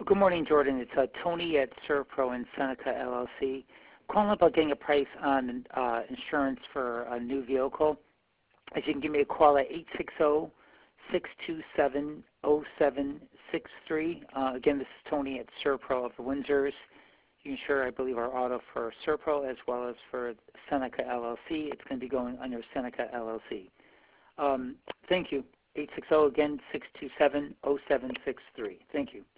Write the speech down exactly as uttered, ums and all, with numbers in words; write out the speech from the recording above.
good morning, Jordan. It's uh, Tony at Servpro in Seneca, L L C. Calling about getting a price on uh, insurance for a new vehicle. As you can give me a call at eight six zero, six two seven, zero seven six three. Uh, again, this is Tony at Servpro of the Windsors. You can insure, I believe, our auto for Servpro as well as for Seneca, L L C. It's going to be going under Seneca, L L C. Um, thank you. eight six zero, again, six two seven, zero seven six three. Thank you.